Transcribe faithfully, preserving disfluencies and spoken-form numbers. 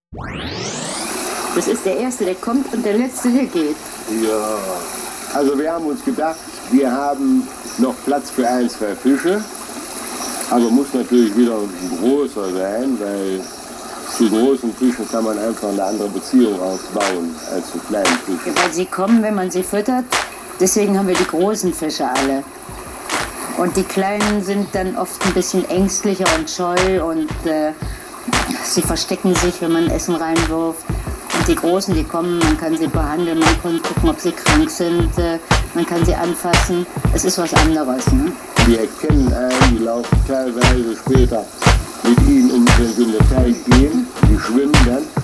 Das ist der Erste, der kommt und der Letzte, der geht. Ja, also wir haben uns gedacht, wir haben noch Platz für ein, zwei Fische. Aber muss natürlich wieder ein großer sein, weil zu großen Fischen kann man einfach eine andere Beziehung aufbauen als zu kleinen Fischen. Weil sie kommen, wenn man sie füttert. Deswegen haben wir die großen Fische alle. Und die Kleinen sind dann oft ein bisschen ängstlicher und scheu und äh, sie verstecken sich, wenn man Essen reinwirft. Und die Großen, die kommen, man kann sie behandeln, man kann gucken, ob sie krank sind, äh, man kann sie anfassen. Es ist was anderes. Ne? Die erkennen einen, die laufen teilweise später mit ihnen, in, wenn sie in den Teich gehen, die schwimmen dann.